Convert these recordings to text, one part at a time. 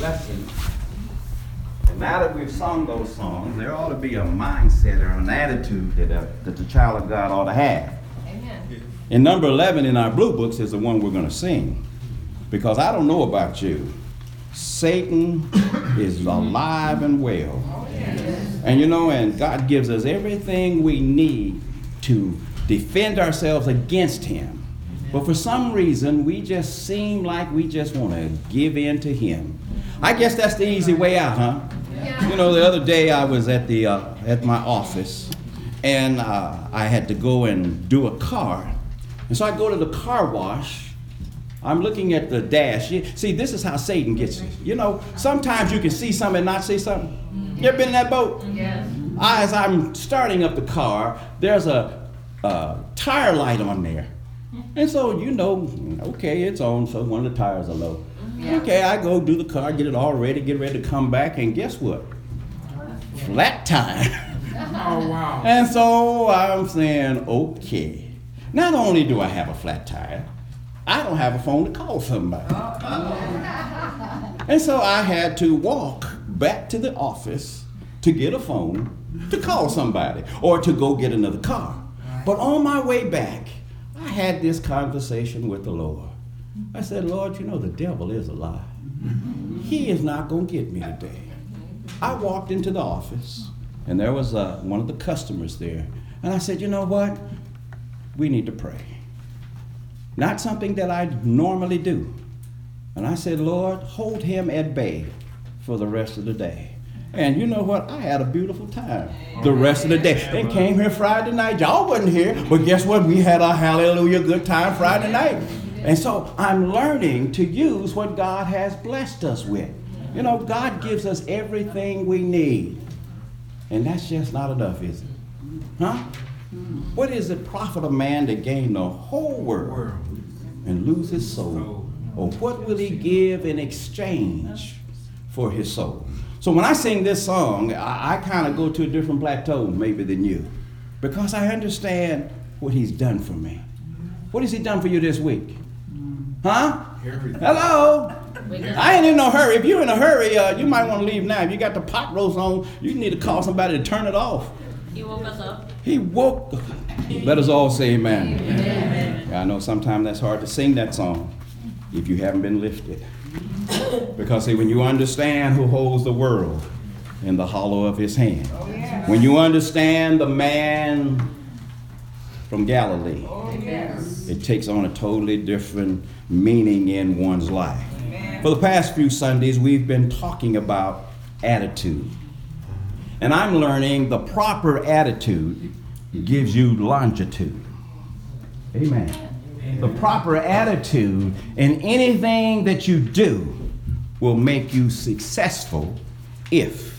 lesson. And now that we've sung those songs, there ought to be a mindset or an attitude that the child of God ought to have. Amen. And number 11 in our blue books is the one we're going to sing. Because I don't know about you, Satan is alive and well. Oh, yes. And you know, and God gives us everything we need to defend ourselves against him. But for some reason, we just seem like we just want to give in to him. I guess that's the easy way out, huh? Yeah. You know, the other day I was at my office, and I had to go and do a car. And so I go to the car wash. I'm looking at the dash. See, this is how Satan gets you. You know, sometimes you can see something and not see something. You ever been in that boat? Yes. As I'm starting up the car, there's a tire light on there. And so, you know, okay, it's on, so one of the tires are low. Yeah. Okay, I go do the car, get it all ready, get ready to come back, and guess what? Flat tire. Oh, wow. And so I'm saying, okay. Not only do I have a flat tire, I don't have a phone to call somebody. And so I had to walk back to the office to get a phone to call somebody or to go get another car. But on my way back, I had this conversation with the Lord. I said, Lord, you know, the devil is a lie. He is not going to get me today. I walked into the office, and there was one of the customers there. And I said, you know what? We need to pray. Not something that I normally do. And I said, Lord, hold him at bay for the rest of the day. And you know what? I had a beautiful time the rest of the day. They came here Friday night. Y'all wasn't here, but guess what? We had a hallelujah good time Friday night. And so I'm learning to use what God has blessed us with. You know, God gives us everything we need. And that's just not enough, is it? Huh? What is it profit a man to gain the whole world and lose his soul? Or what will he give in exchange for his soul? So when I sing this song, I kind of go to a different plateau maybe than you, because I understand what he's done for me. What has he done for you this week? Huh? Everything. Hello? I ain't in no hurry. If you're in a hurry, you might want to leave now. If you got the pot roast on, you need to call somebody to turn it off. He woke us up. He woke. Let us all say amen. Amen. I know sometimes that's hard to sing that song if you haven't been lifted. Because see, when you understand who holds the world in the hollow of his hand, when you understand the man from Galilee, it takes on a totally different meaning in one's life. For the past few Sundays, we've been talking about attitude. And I'm learning the proper attitude gives you longitude. Amen. The proper attitude in anything that you do will make you successful if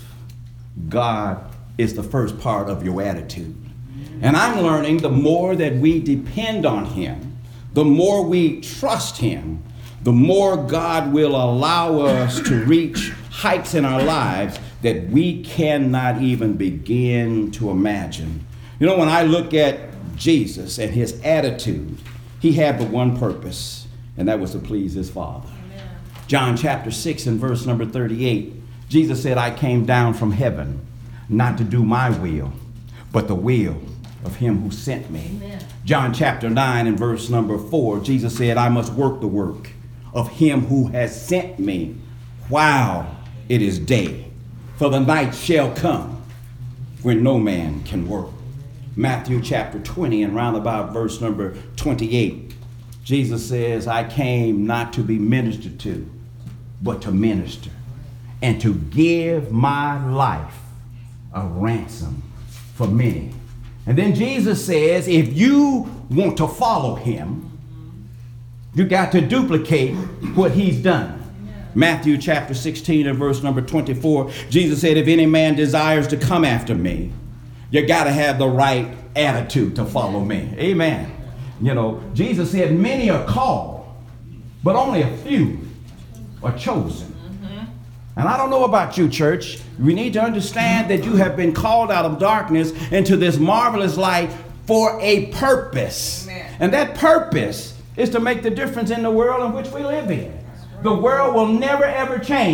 God is the first part of your attitude. And I'm learning the more that we depend on him, the more we trust him, the more God will allow us to reach heights in our lives that we cannot even begin to imagine. You know, when I look at Jesus and his attitude, he had but one purpose, and that was to please his Father. Amen. John chapter 6 and verse number 38, Jesus said, I came down from heaven not to do my will, but the will of him who sent me. Amen. John chapter 9 and verse number 4, Jesus said, I must work the work of him who has sent me while it is day, for the night shall come when no man can work. Matthew chapter 20 and round about verse number 28, Jesus says, I came not to be ministered to, but to minister and to give my life a ransom for many. And then Jesus says, if you want to follow him, you got to duplicate what he's done. Matthew chapter 16 and verse number 24, Jesus said, if any man desires to come after me, you got to have the right attitude to follow me. Amen. You know, Jesus said, many are called, but only a few are chosen. And I don't know about you, church. We need to understand that you have been called out of darkness into this marvelous light for a purpose. Amen. And that purpose is to make the difference in the world in which we live in. The world will never ever change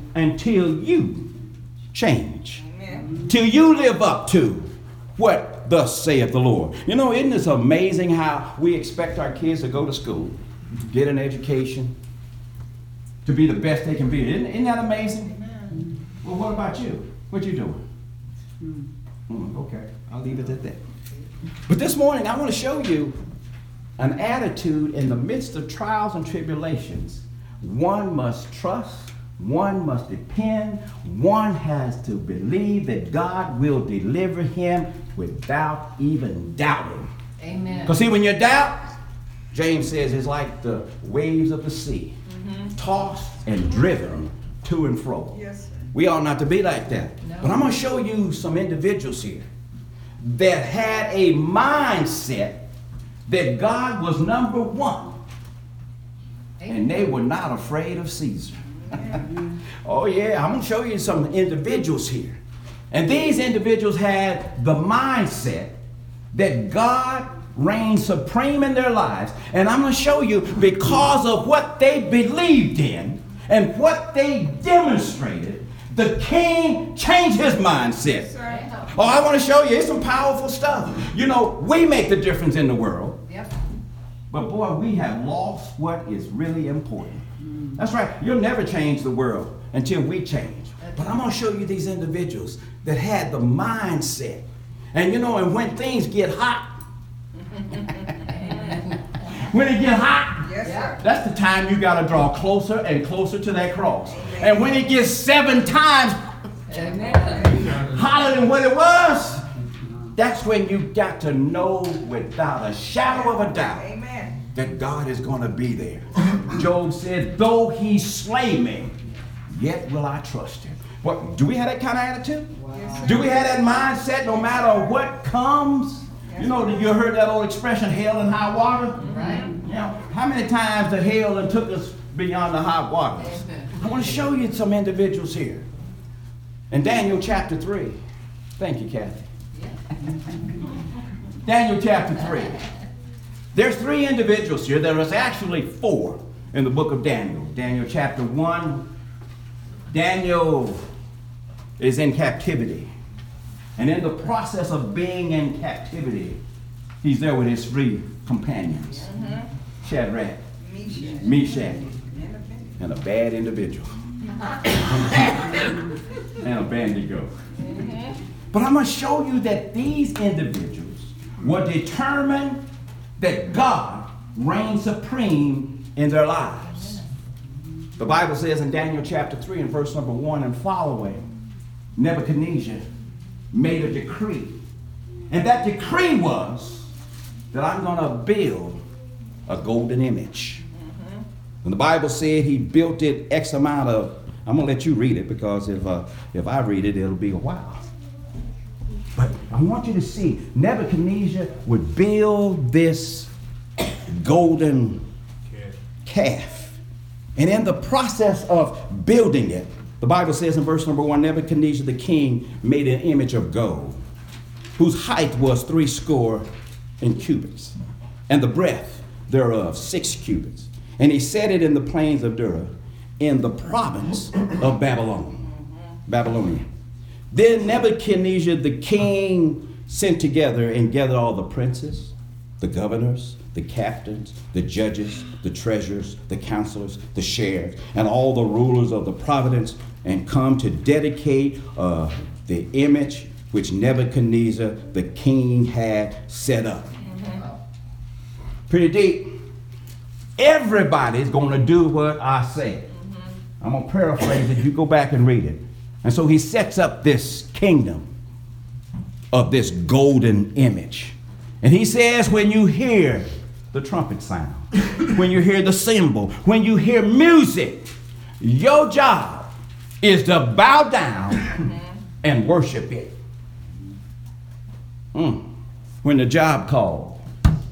until you change. Till you live up to what thus saith the Lord. You know, isn't this amazing how we expect our kids to go to school, get an education, to be the best they can be? Isn't that amazing? Well, what about you? What you doing? Okay, I'll leave it at that. But this morning, I want to show you an attitude in the midst of trials and tribulations. One must trust, one must depend, one has to believe that God will deliver him without even doubting. Amen. Because see, when you doubt, James says it's like the waves of the sea, tossed and driven to and fro. Yes, sir. We ought not to be like that. No. But I'm going to show you some individuals here that had a mindset that God was number one. And they were not afraid of Caesar. Oh yeah, I'm going to show you some individuals here. And these individuals had the mindset that God reigned supreme in their lives. And I'm going to show you because of what they believed in and what they demonstrated, the king changed his mindset. Oh, I want to show you, it's some powerful stuff. You know, we make the difference in the world. Yep. But boy, we have lost what is really important. That's right. You'll never change the world until we change. But I'm going to show you these individuals that had the mindset. And you know, and when things get hot, when it get hot, Yes, sir. that's the time you got to draw closer and closer to that cross. And when it gets 7 times Amen. hotter than what it was, that's when you got to know without a shadow of a doubt Amen. that God is going to be there. Job said, though he slay me, yet will I trust him. What, do we have that kind of attitude? Yes, sir. Do we have that mindset no matter what comes? You know, you heard that old expression, hell and high water? Right. You know, how many times the hell and took us beyond the high waters? Amen. I want to show you some individuals here. In Daniel chapter 3. Thank you, Kathy. Daniel chapter 3. There's 3 individuals here. There is actually 4 in the book of Daniel. Daniel chapter 1. Daniel is in captivity. And in the process of being in captivity, he's there with his 3 companions. Shadrach, Misha. Meshach, And a penny. and a bad individual. And Abednego. But I'm going to show you that these individuals were determined that God reigned supreme in their lives. The Bible says in Daniel chapter 3 and verse number 1 and following, Nebuchadnezzar made a decree. And that decree was that I'm going to build a golden image. And the Bible said he built it X amount of, I'm going to let you read it because if I read it, it'll be a while. But I want you to see, Nebuchadnezzar would build this golden calf. And in the process of building it, the Bible says in verse number 1, Nebuchadnezzar the king made an image of gold, whose height was 80 cubits, and the breadth thereof 6 cubits. And he set it in the plains of Dura, in the province of Babylonia. Then Nebuchadnezzar the king sent together and gathered all the princes, the governors, the captains, the judges, the treasurers, the counselors, the sheriffs, and all the rulers of the province, and come to dedicate the image which Nebuchadnezzar the king had set up. Pretty deep. Everybody's going to do what I say. I'm going to paraphrase it. You go back and read it. And so he sets up this kingdom of this golden image. And he says, when you hear the trumpet sound, when you hear the cymbal, when you hear music, your job is to bow down and worship it. When the job calls,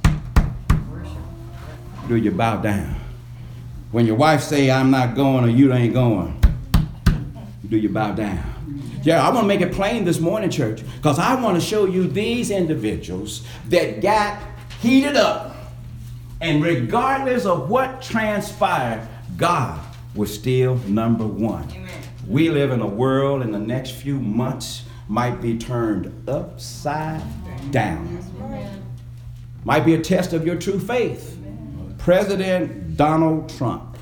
do you bow down? When your wife say, I'm not going, or you ain't going, do you bow down? Yeah, I want to make it plain this morning, church, because I want to show you these individuals that got heated up, and regardless of what transpired, God was still number one. Amen. We live in a world in the next few months might be turned upside down. Might be a test of your true faith. President Donald Trump.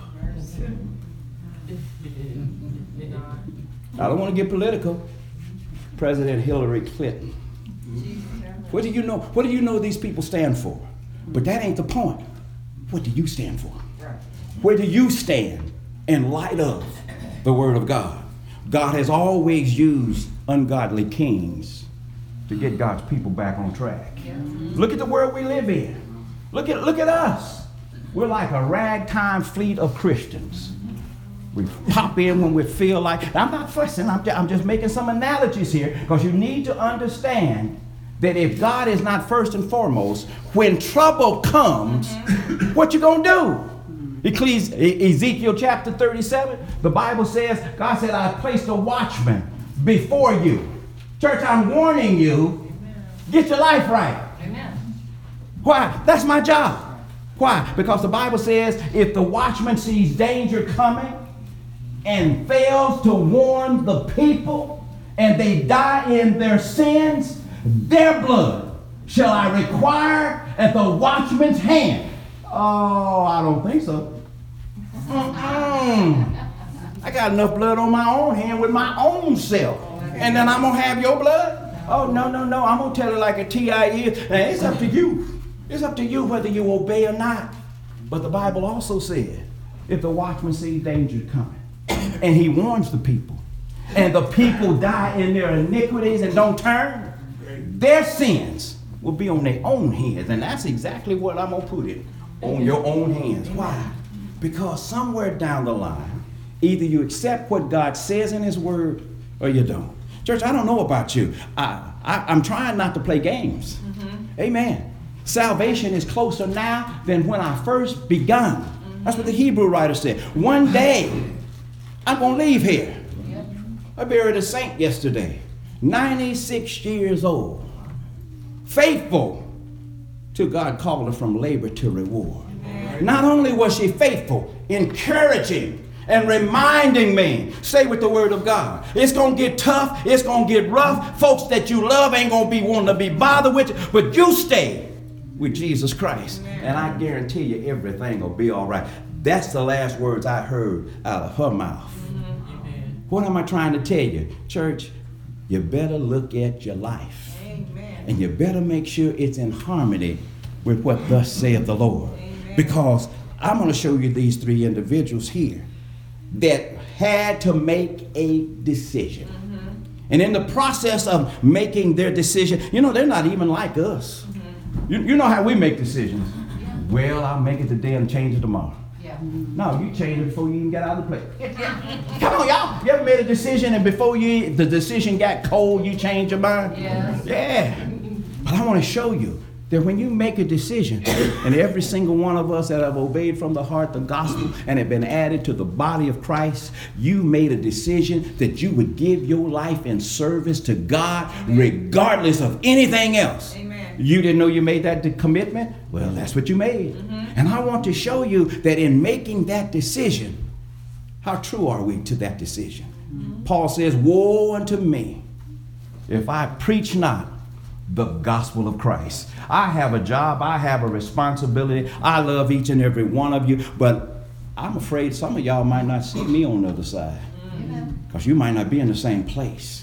I don't want to get political. President Hillary Clinton. What do you know? What do you know these people stand for? But that ain't the point. What do you stand for? Where do you stand in light of the Word of God? God has always used ungodly kings to get God's people back on track. Look at the world we live in. Look at us. We're like a ragtime fleet of Christians. We pop in when we feel like. I'm not fussing. I'm just making some analogies here because you need to understand that if God is not first and foremost, when trouble comes, what you gonna do? Ezekiel chapter 37, the Bible says, God said, I placed a watchman before you. Church, I'm warning you, get your life right. Amen. Why? That's my job. Why? Because the Bible says, if the watchman sees danger coming and fails to warn the people and they die in their sins, their blood shall I require at the watchman's hand. Oh, I don't think so. I got enough blood on my own hand with my own self. And then I'm going to have your blood? Oh, no. I'm going to tell it like a TIE. Now, it's up to you. It's up to you whether you obey or not. But the Bible also said, if the watchman sees danger coming, and he warns the people, and the people die in their iniquities and don't turn, their sins will be on their own hands. And that's exactly what I'm going to put it, on your own hands. Why? Because somewhere down the line, either you accept what God says in His Word or you don't. Church, I don't know about you. I'm trying not to play games. Amen. Salvation is closer now than when I first begun. That's what the Hebrew writer said. One day, I'm going to leave here. I buried a saint yesterday, 96 years old, faithful till God called her from labor to reward. Not only was she faithful, encouraging and reminding me, stay with the Word of God. It's going to get tough. It's going to get rough. Folks that you love ain't going to be wanting to be bothered with you, but you stay with Jesus Christ. And I guarantee you everything will be all right. That's the last words I heard out of her mouth. What am I trying to tell you? Church, you better look at your life. Amen. And you better make sure it's in harmony with what thus saith the Lord. Amen. Because I'm going to show you these three individuals here that had to make a decision. And in the process of making their decision, you know, they're not even like us. You know how we make decisions. Well, I'll make it today and change it tomorrow. No, you change it before you even get out of the place. Come on, y'all. You ever made a decision and before the decision got cold, you change your mind? Yes. Yeah. But I want to show you that when you make a decision, and every single one of us that have obeyed from the heart the gospel and have been added to the body of Christ, you made a decision that you would give your life in service to God regardless of anything else. Amen. You didn't know you made that commitment? Well, that's what you made. And I want to show you that in making that decision, how true are we to that decision? Paul says, woe unto me if I preach not the gospel of Christ. I have a job. I have a responsibility. I love each and every one of you, but I'm afraid some of y'all might not see me on the other side because you might not be in the same place.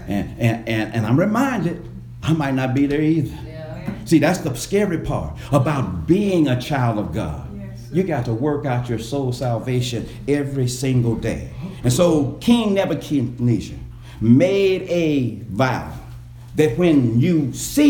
And I'm reminded I might not be there either. See, that's the scary part about being a child of God. You got to work out your soul salvation every single day. And so King Nebuchadnezzar made a vow that when you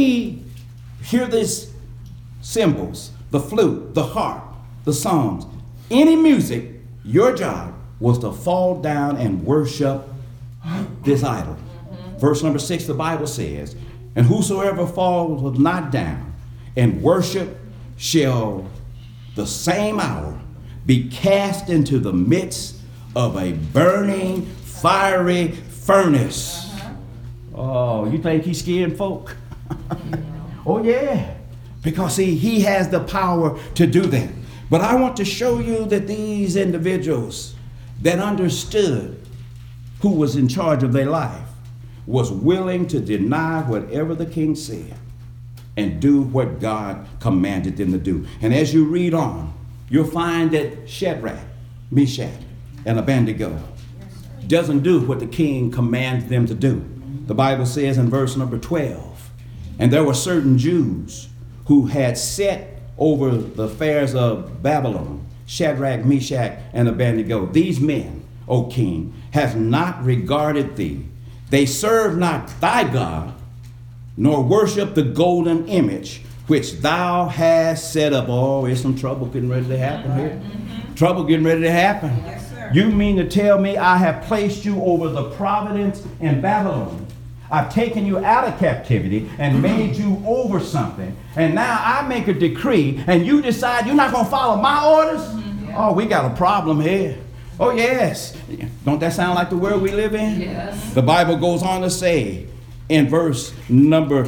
hear these symbols, the flute, the harp, the psalms, any music, your job was to fall down and worship this idol. Verse number 6, the Bible says, and whosoever falls not down and worship shall the same hour be cast into the midst of a burning, fiery furnace. Oh, you think he's scaring folk? Oh, yeah. Because he has the power to do that. But I want to show you that these individuals that understood who was in charge of their life, was willing to deny whatever the king said and do what God commanded them to do. And as you read on, you'll find that Shadrach, Meshach, and Abednego doesn't do what the king commands them to do. The Bible says in verse number 12, and there were certain Jews who had set over the affairs of Babylon, Shadrach, Meshach, and Abednego. These men, O king, have not regarded thee. They serve not thy God, nor worship the golden image which thou hast set up. Oh, there's some trouble getting ready to happen here. Trouble getting ready to happen. Yes, sir. You mean to tell me I have placed you over the providence in Babylon? I've taken you out of captivity and made you over something. And now I make a decree and you decide you're not going to follow my orders? Oh, we got a problem here. Oh, yes. Don't that sound like the world we live in? Yes. The Bible goes on to say in verse number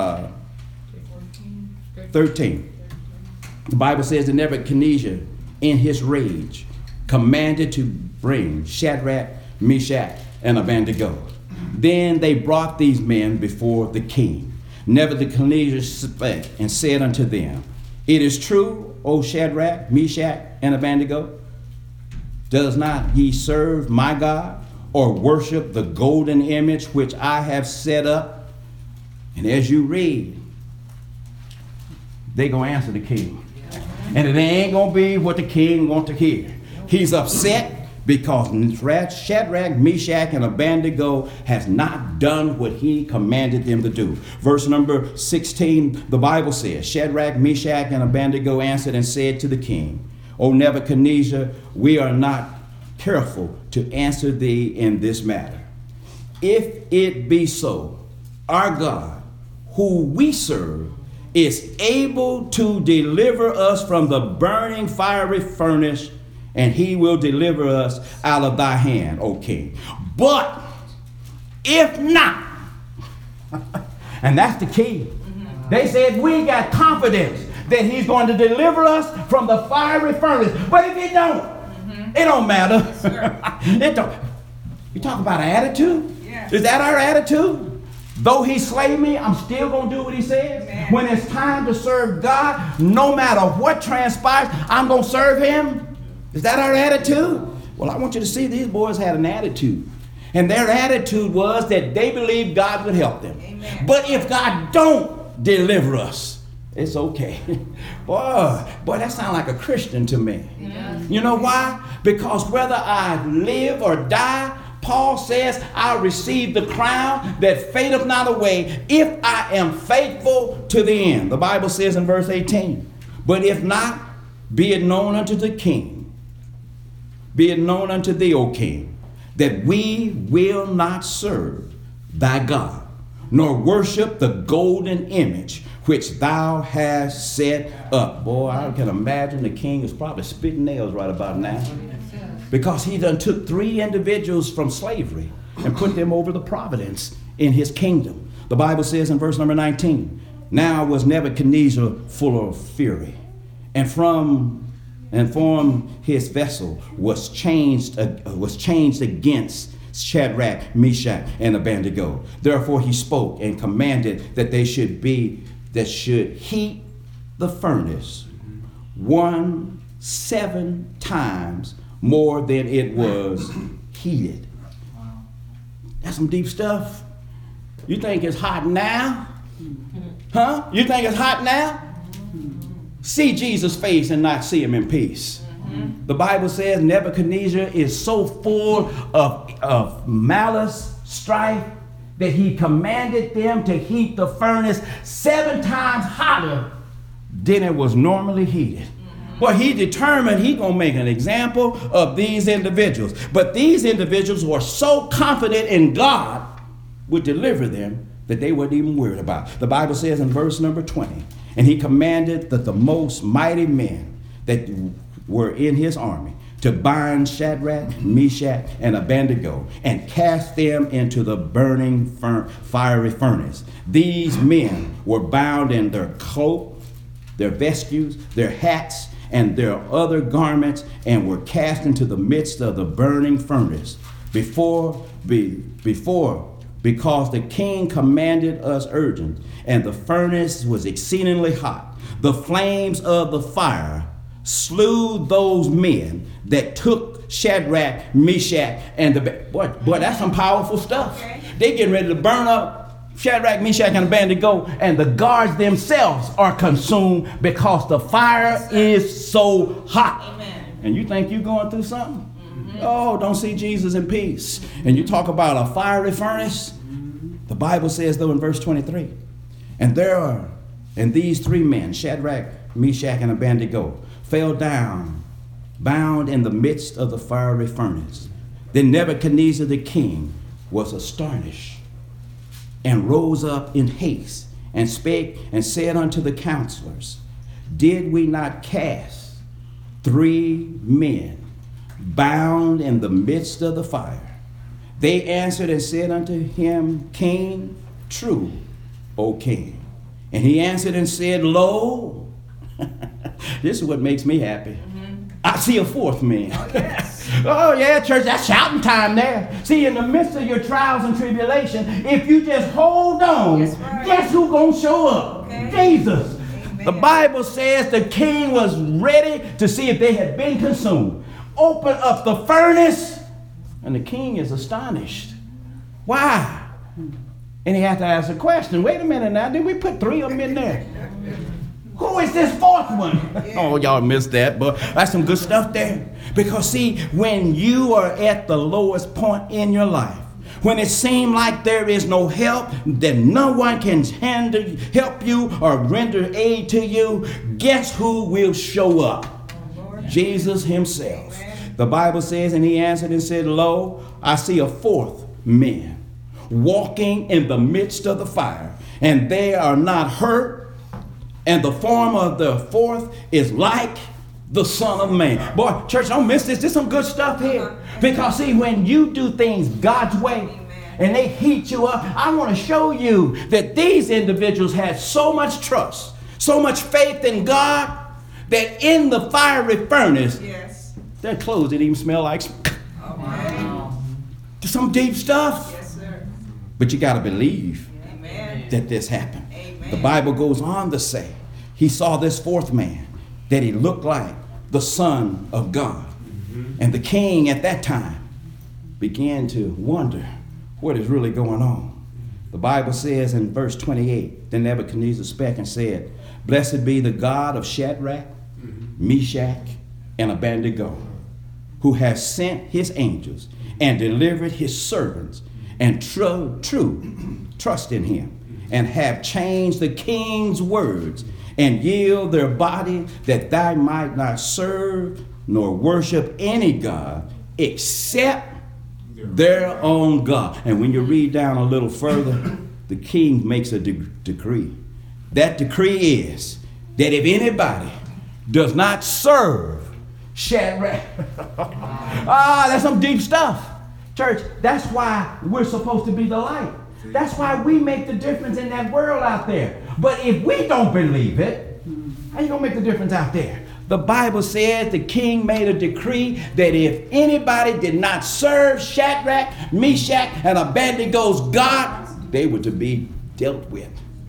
13, the Bible says that Nebuchadnezzar, in his rage, commanded to bring Shadrach, Meshach, and Abednego. Then they brought these men before the king. Nebuchadnezzar spake and said unto them, it is true, O Shadrach, Meshach, and Abednego, does not ye serve my God, or worship the golden image which I have set up? And as you read, they gonna answer the king. And it ain't gonna be what the king want to hear. He's upset because Shadrach, Meshach, and Abednego has not done what he commanded them to do. Verse number 16, the Bible says, Shadrach, Meshach, and Abednego answered and said to the king, O Nebuchadnezzar, we are not careful to answer thee in this matter. If it be so, our God, who we serve, is able to deliver us from the burning fiery furnace, and he will deliver us out of thy hand, O king. But if not, and that's the key. They said we got confidence that he's going to deliver us from the fiery furnace. But if he don't, it don't matter. It don't. You talk about attitude? Yeah. Is that our attitude? Though he slay me, I'm still going to do what he says. Amen. When it's time to serve God, no matter what transpires, I'm going to serve him. Is that our attitude? Well, I want you to see these boys had an attitude. And their attitude was that they believed God would help them. Amen. But if God don't deliver us, it's okay. Boy, that sounds like a Christian to me. You know why? Because whether I live or die, Paul says, I'll receive the crown that fadeth not away if I am faithful to the end. The Bible says in verse 18, but if not, be it known unto the king, be it known unto thee, O king, that we will not serve thy God, nor worship the golden image which thou hast set up. Boy, I can imagine the king is probably spitting nails right about now, because he done took 3 individuals from slavery and put them over the providence in his kingdom. The Bible says in verse number 19, now was Nebuchadnezzar full of fury, and from his vessel was changed against Shadrach, Meshach, and Abednego. Therefore he spoke and commanded that should heat the furnace 7 times more than it was heated. That's some deep stuff. You think it's hot now? Huh? You think it's hot now? See Jesus' face and not see him in peace. The Bible says Nebuchadnezzar is so full of malice, strife, that he commanded them to heat the furnace 7 times hotter than it was normally heated. Well, he determined he's going to make an example of these individuals. But these individuals were so confident in God would deliver them that they weren't even worried about. The Bible says in verse number 20, and he commanded that the most mighty men that were in his army to bind Shadrach, Meshach, and Abednego and cast them into the burning fiery furnace. These men were bound in their cloak, their vestures, their hats, and their other garments, and were cast into the midst of the burning furnace. because the king commanded us urgent, and the furnace was exceedingly hot. The flames of the fire slew those men that took Shadrach, Meshach, and boy, that's some powerful stuff. Okay. They getting ready to burn up Shadrach, Meshach, and Abednego, and the guards themselves are consumed because the fire is so hot. Amen. And you think you're going through something? Oh, don't see Jesus in peace. And you talk about a fiery furnace. The Bible says, though, in verse 23, and these three men, Shadrach, Meshach, and Abednego, fell down, bound in the midst of the fiery furnace. Then Nebuchadnezzar the king was astonished, and rose up in haste, and spake and said unto the counselors, Did we not cast 3 men bound in the midst of the fire? They answered and said unto him, King, true, O king. And he answered and said, Lo, this is what makes me happy. I see a 4th man. Oh, yes. Oh yeah, church, that's shouting time there. See, in the midst of your trials and tribulation, if you just hold on, That's right. guess who's gonna show up? Okay. Jesus. Amen. The Bible says the king was ready to see if they had been consumed. Open up the furnace, and the king is astonished. Why? And he had to ask a question. Wait a minute now, did we put 3 of them in there? Who is this 4th one? Oh, y'all missed that, but that's some good stuff there. Because see, when you are at the lowest point in your life, when it seems like there is no help, that no one can help you or render aid to you, guess who will show up? Jesus himself. The Bible says, and he answered and said, Lo, I see a 4th man walking in the midst of the fire, and they are not hurt, and the form of the 4th is like the Son of Man. Boy, church, don't miss this. There's some good stuff here. Because see, when you do things God's way, and they heat you up, I want to show you that these individuals had so much trust, so much faith in God, that in the fiery furnace, Yes. their clothes didn't even smell like Wow. There's some deep stuff. Yes, sir. But you got to believe Amen. that this happened. Amen. The Bible goes on to say, he saw this 4th man, that he looked like the Son of God. And the king at that time began to wonder what is really going on. The Bible says in verse 28, then Nebuchadnezzar spake and said, Blessed be the God of Shadrach, Meshach, and Abednego, who has sent his angels and delivered his servants and trust in him, and have changed the king's words, and yield their body, that thou might not serve nor worship any God except their own God. And when you read down a little further, the king makes a decree. That decree is that if anybody does not serve Shadrach, that's some deep stuff. Church, that's why we're supposed to be the light. That's why we make the difference in that world out there. But if we don't believe it, how you gonna make the difference out there? The Bible says the king made a decree that if anybody did not serve Shadrach, Meshach, and Abednego's God, they were to be dealt with.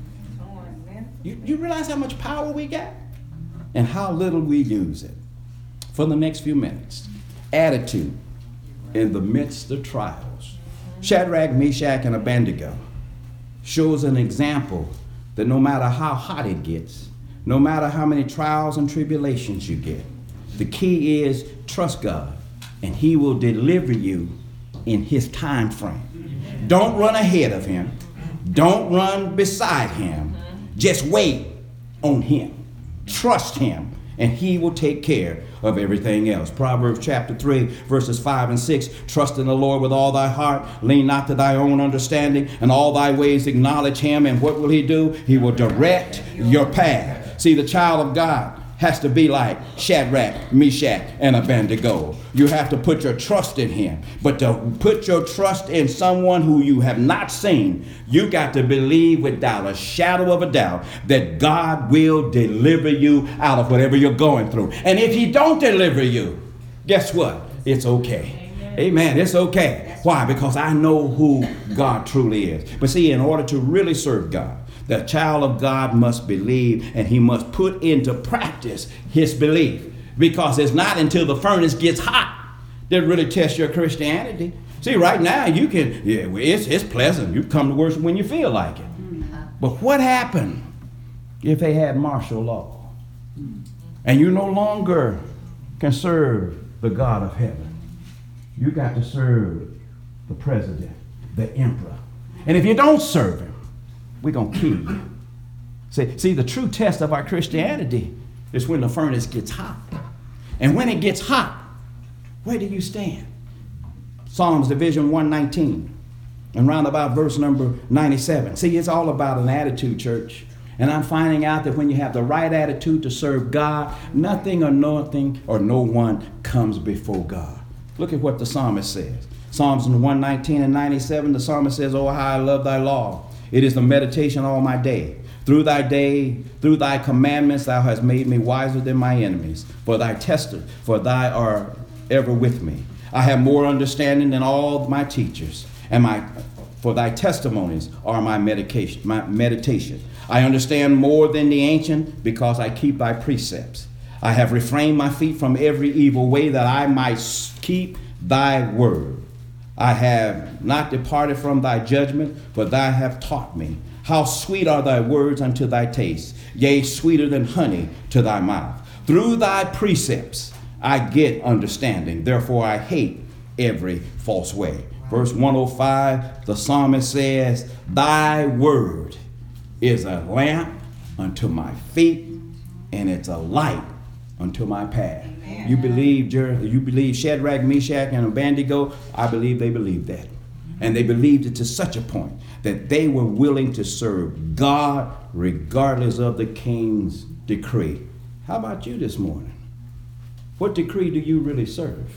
You realize how much power we got? And how little we use it. For the next few minutes, attitude in the midst of trials. Shadrach, Meshach, and Abednego shows an example that no matter how hot it gets, no matter how many trials and tribulations you get, the key is trust God, and he will deliver you in his time frame. Don't run ahead of him. Don't run beside him. Just wait on him. Trust him, and he will take care of everything else. Proverbs chapter 3, verses 5 and 6. Trust in the Lord with all thy heart. Lean not to thy own understanding. In all thy ways acknowledge him. And what will he do? He will direct your path. See, the child of God has to be like Shadrach, Meshach, and Abednego. You have to put your trust in him. But to put your trust in someone who you have not seen, you got to believe without a shadow of a doubt that God will deliver you out of whatever you're going through. And if he don't deliver you, guess what? It's okay. Amen. It's okay. Why? Because I know who God truly is. But see, in order to really serve God, the child of God must believe, and he must put into practice his belief. Because it's not until the furnace gets hot that really tests your Christianity. See, right now you can, it's pleasant. You come to worship when you feel like it. But what happened if they had martial law? And you no longer can serve the God of heaven. You got to serve the president, the emperor. And if you don't serve him, we're going to kill you. See, the true test of our Christianity is when the furnace gets hot. And when it gets hot, where do you stand? Psalms Division 119 and round about verse number 97. See, it's all about an attitude, church. And I'm finding out that when you have the right attitude to serve God, nothing or no one comes before God. Look at what the psalmist says. Psalms 119 and 97, the psalmist says, "Oh, how I love thy law. It is the meditation all my day. Through thy commandments thou hast made me wiser than my enemies. For thy are ever with me. I have more understanding than all my teachers, for thy testimonies are my meditation. I understand more than the ancient, because I keep thy precepts. I have refrained my feet from every evil way, that I might keep thy word. I have not departed from thy judgment, for thou hast taught me. How sweet are thy words unto thy taste, yea, sweeter than honey to thy mouth. Through thy precepts I get understanding, therefore I hate every false way." Verse 105, the psalmist says, "Thy word is a lamp unto my feet, and it's a light unto my path." Amen. You believe Shadrach, Meshach, and Abednego? I believe they believed that. And they believed it to such a point that they were willing to serve God regardless of the king's decree. How about you this morning? What decree do you really serve?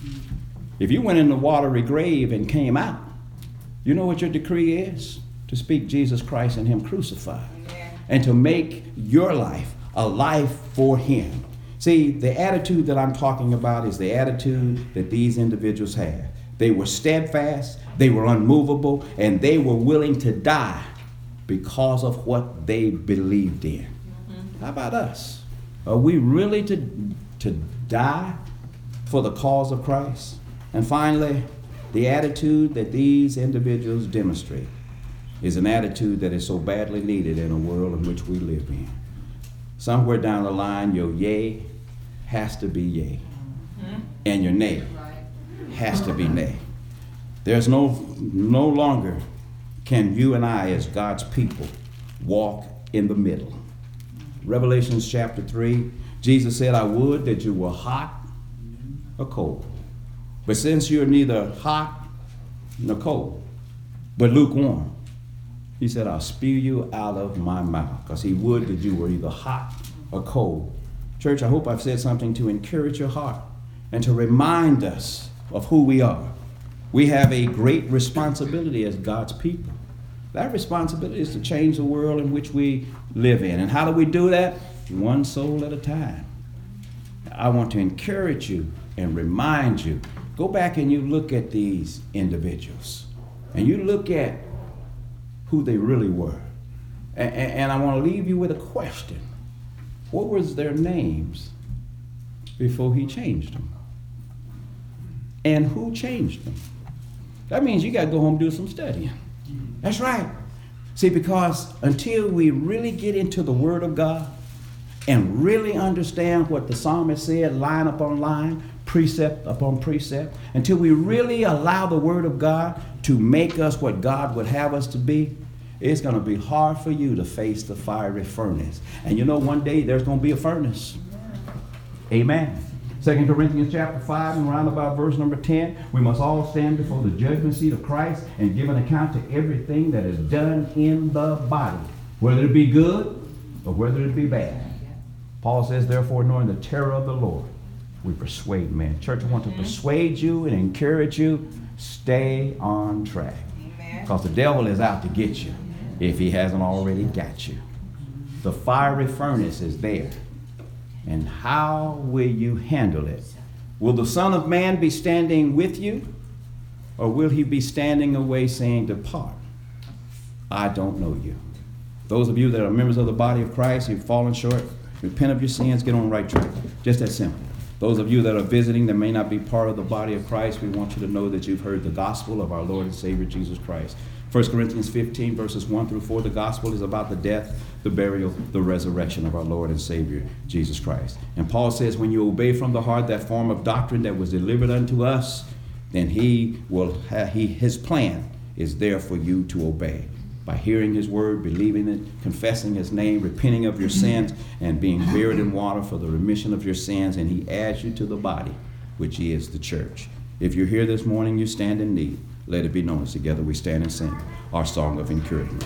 If you went in the watery grave and came out, you know what your decree is? To speak Jesus Christ and him crucified. Amen. And to make your life a life for him. See, the attitude that I'm talking about is the attitude that these individuals had. They were steadfast, they were unmovable, and they were willing to die because of what they believed in. Mm-hmm. How about us? Are we really to die for the cause of Christ? And finally, the attitude that these individuals demonstrate is an attitude that is so badly needed in a world in which we live in. Somewhere down the line, your yea has to be yea, and your nay has to be nay. There's no longer can you and I as God's people walk in the middle. Revelation chapter 3, Jesus said, "I would that you were hot or cold. But since you're neither hot nor cold, but lukewarm," he said, "I'll spew you out of my mouth." Because he would that you were either hot or cold. Church, I hope I've said something to encourage your heart and to remind us of who we are. We have a great responsibility as God's people. That responsibility is to change the world in which we live in. And how do we do that? One soul at a time. I want to encourage you and remind you. Go back and you look at these individuals. And you look at who they really were. And I want to leave you with a question. What was their names before he changed them? And who changed them? That means you got to go home and do some studying. That's right. See, because until we really get into the Word of God and really understand what the psalmist said, line upon line, precept upon precept, until we really allow the Word of God to make us what God would have us to be, it's going to be hard for you to face the fiery furnace. And you know, one day there's going to be a furnace. Amen. 2 Corinthians chapter 5 and around about verse number 10, we must all stand before the judgment seat of Christ and give an account to everything that is done in the body, whether it be good or whether it be bad. Paul says, "Therefore, knowing the terror of the Lord, we persuade men." Church, I want to persuade you and encourage you, stay on track. Because the devil is out to get you if he hasn't already got you. The fiery furnace is there. And how will you handle it Will the Son of Man be standing with you? Or will he be standing away saying, depart? I don't know you. Those of you that are members of the body of Christ, you've fallen short, repent of your sins, get on the right track. Just that simple. Those of you that are visiting that may not be part of the body of Christ, we want you to know that you've heard the gospel of our Lord and Savior Jesus Christ. 1 Corinthians 15 verses 1 through 4, the gospel is about the death, the burial, the resurrection of our Lord and Savior Jesus Christ. And Paul says, when you obey from the heart that form of doctrine that was delivered unto us, then his plan is there for you to obey. By hearing his word, believing it, confessing his name, repenting of your sins, and being buried in water for the remission of your sins, and he adds you to the body, which is the church. If you're here this morning, you stand in need. Let it be known as together we stand and sing our song of encouragement.